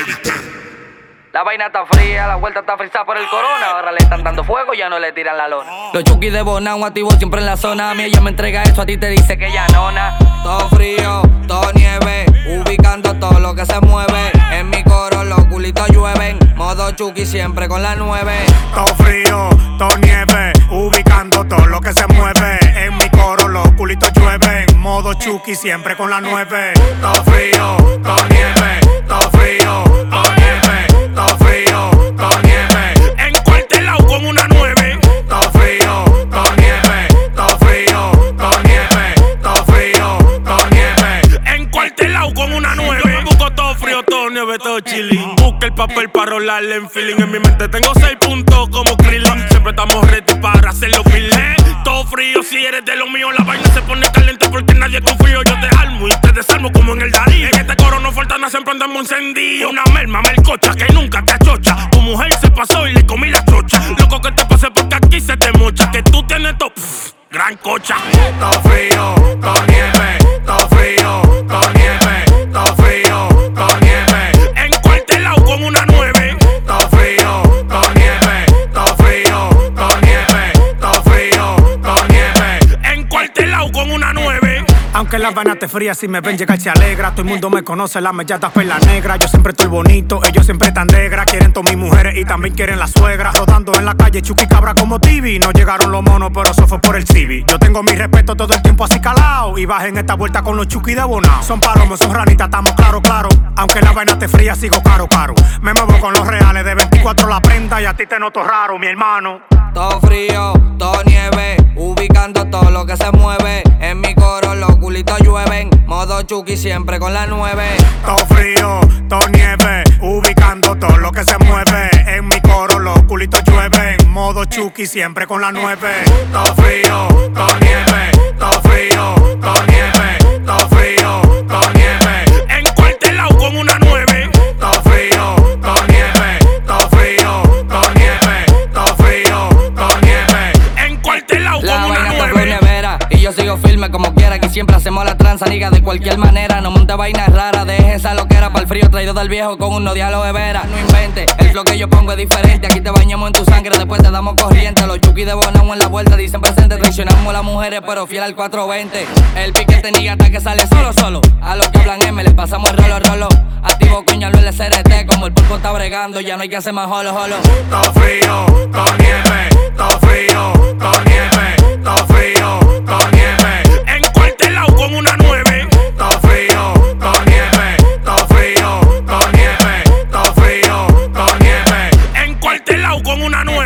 La vaina está fría, la vuelta está frisada por el corona. Ahora le están dando fuego, ya no le tiran la lona. Los Chucky de Bonao, activo siempre en la zona. A mí ella me entrega eso, a ti te dice que ya nona. Todo frío, todo nieve, ubicando todo lo que se mueve. En mi coro los culitos llueven, modo Chucky siempre con la 9. Todo frío, todo nieve, ubicando todo lo que se mueve. En mi coro los culitos llueven, modo Chucky siempre con la 9. Todo frío, todo nieve, todo frío, todo nieve. Todo frío, todo nieve. En cualquier lado como una 9. Todo frío, todo nieve. Todo frío, todo nieve. Todo frío, todo nieve. En cualquier lado como una 9. Yo me busco todo frío, todo nieve, todo chilling. Busca el papel para rolarle en feeling. En mi mente tengo 6 puntos como Krillin. Siempre estamos ready para hacerlo filé. Todo frío, si eres de lo mío, la vaina se pone caliente porque nadie confío. Yo te armo y te desarmo como en el Darío. En este coro no falta nada, siempre andamos encendido. Una merma, melcocha que nunca te achocha. Tu mujer se pasó y le comí la chocha. Loco que te pase porque aquí se te mocha. Que tú tienes todo, gran cocha. Todo frío, todo nieve. Todo frío, todo nieve. Todo frío, todo nieve. En cualquier lado como una 9. Todo frío, todo nieve. Todo frío, todo nieve. Todo frío, todo nieve. En cualquier lado como una 9. Aunque las vainas te frías, si me ven llegar se alegra. Todo el mundo me conoce, las melladas perla negra. Yo siempre estoy bonito, ellos siempre tan negra. Quieren todas mis mujeres y también quieren la suegra. Rodando en la calle, Chucky cabra como TV. No llegaron los monos, pero eso fue por el Civi. Yo tengo mi respeto todo el tiempo así calado. Y bajen esta vuelta con los Chucky de Bonao. Son palomos, son ranitas, estamos claro. Aunque la vaina te fría, sigo caro. Me muevo con los reales, de 24 la prenda. Y a ti te noto raro, mi hermano. Todo frío, todo nieve, ubicando todo lo que se mueve. En mi coro los culitos llueven, modo Chucky siempre con la 9. Todo frío, todo nieve, ubicando todo lo que se mueve. En mi coro los culitos llueven, modo Chucky siempre con la 9. Todo frío, todo nieve, todo frío, todo nieve. Todo frío, todo nieve. En cualquier lado como una 9. Todo frío, todo nieve, todo frío, todo nieve. Todo frío, todo nieve. En cualquier lado La como una vaina 9. está nevera y yo sigo firme como quiera. Aquí siempre hacemos la tranza, niga, de cualquier manera. No monte vainas raras, deje esa loquera para el frío traído del viejo con unos diálogos de vera. No invente, el flow que yo pongo es diferente. Aquí te bañamos en tu sangre, después te damos corriente. Los Chucky de Bonao en la vuelta dicen presente. Traicionamos a las mujeres, pero fiel al 420. El piquete niga hasta que sale solo. A los que hablan M les pasamos el rolo. Activo cuñalo en el CRT, como el pulpo está bregando, ya no hay que hacer más holo. Todo frío, todo nieve. Todo frío, todo nieve. Todo frío, todo nieve. En cualquier lado como una 9. Todo frío, todo nieve. Todo frío, todo nieve. Todo frío, todo nieve. En cualquier lado como una 9.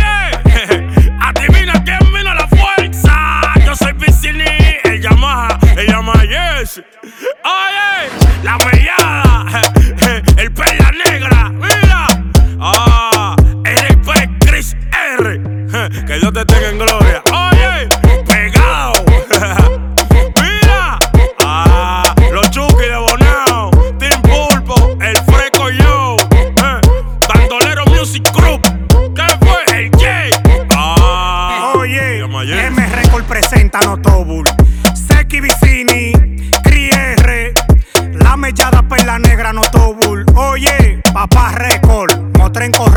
Oye, adivina quién vino a la fuerza. Yo soy Vicini, el Yamaha Yes. Oye, la mellada, el perla negra, mira. RP Chris R. Que Dios te tenga en gloria. Oye, pegado. Mira. Los Chucky de Bonao, Team Pulpo, el Fresco yo. Bandolero Music Group. ¿Qué fue? El J. Oye, M Record presenta Notobul. Seki Vicini, Cri-R, la mellada perla negra Notobul. Oye, Papá Record, Motrenco